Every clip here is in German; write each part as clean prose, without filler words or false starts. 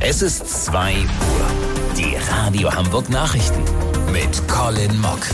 Es ist 2 Uhr. Die Radio Hamburg Nachrichten mit Colin Mock.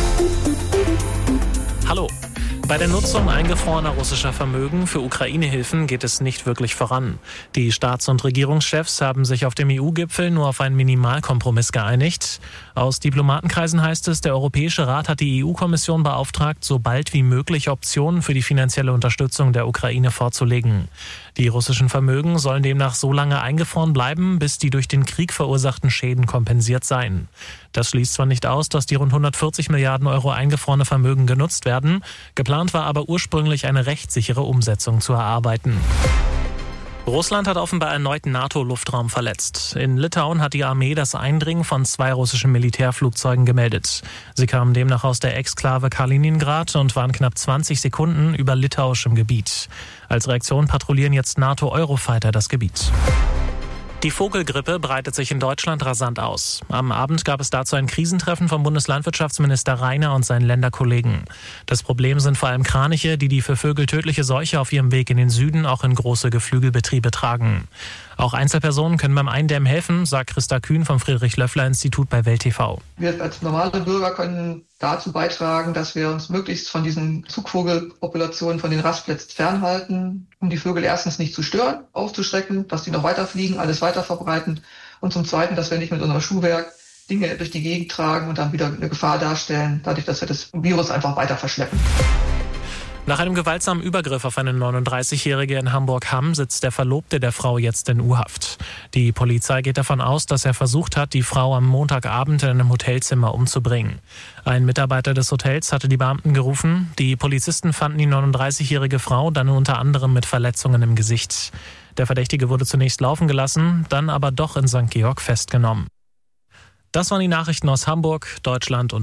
Hallo. Bei der Nutzung eingefrorener russischer Vermögen für Ukraine-Hilfen geht es nicht wirklich voran. Die Staats- und Regierungschefs haben sich auf dem EU-Gipfel nur auf einen Minimalkompromiss geeinigt. Aus Diplomatenkreisen heißt es, der Europäische Rat hat die EU-Kommission beauftragt, so bald wie möglich Optionen für die finanzielle Unterstützung der Ukraine vorzulegen. Die russischen Vermögen sollen demnach so lange eingefroren bleiben, bis die durch den Krieg verursachten Schäden kompensiert seien. Das schließt zwar nicht aus, dass die rund 140 Milliarden Euro eingefrorene Vermögen genutzt werden. Geplant war aber ursprünglich eine rechtssichere Umsetzung zu erarbeiten. Russland hat offenbar erneut NATO-Luftraum verletzt. In Litauen hat die Armee das Eindringen von 2 russischen Militärflugzeugen gemeldet. Sie kamen demnach aus der Exklave Kaliningrad und waren knapp 20 Sekunden über litauischem Gebiet. Als Reaktion patrouillieren jetzt NATO-Eurofighter das Gebiet. Die Vogelgrippe breitet sich in Deutschland rasant aus. Am Abend gab es dazu ein Krisentreffen vom Bundeslandwirtschaftsminister Rainer und seinen Länderkollegen. Das Problem sind vor allem Kraniche, die für Vögel tödliche Seuche auf ihrem Weg in den Süden auch in große Geflügelbetriebe tragen. Auch Einzelpersonen können beim Eindämmen helfen, sagt Christa Kühn vom Friedrich-Löffler-Institut bei Welt TV. Wir als normale Bürger können dazu beitragen, dass wir uns möglichst von diesen Zugvogelpopulationen, von den Rastplätzen fernhalten, um die Vögel erstens nicht zu stören, aufzuschrecken, dass die noch weiter fliegen, alles weiter verbreiten und zum Zweiten, dass wir nicht mit unserem Schuhwerk Dinge durch die Gegend tragen und dann wieder eine Gefahr darstellen, dadurch, dass wir das Virus einfach weiter verschleppen. Nach einem gewaltsamen Übergriff auf eine 39-Jährige in Hamburg-Hamm sitzt der Verlobte der Frau jetzt in U-Haft. Die Polizei geht davon aus, dass er versucht hat, die Frau am Montagabend in einem Hotelzimmer umzubringen. Ein Mitarbeiter des Hotels hatte die Beamten gerufen. Die Polizisten fanden die 39-jährige Frau dann unter anderem mit Verletzungen im Gesicht. Der Verdächtige wurde zunächst laufen gelassen, dann aber doch in St. Georg festgenommen. Das waren die Nachrichten aus Hamburg, Deutschland und